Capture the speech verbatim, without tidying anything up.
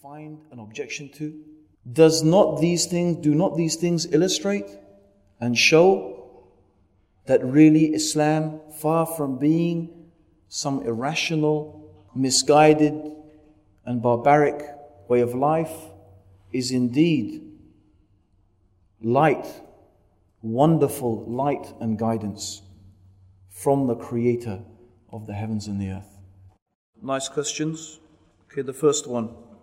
find an objection to? Does not these things, do not these things illustrate and show that really Islam, far from being some irrational, misguided and barbaric way of life, is indeed light, wonderful light and guidance from the Creator of the heavens and the earth? Nice questions. Okay, the first one.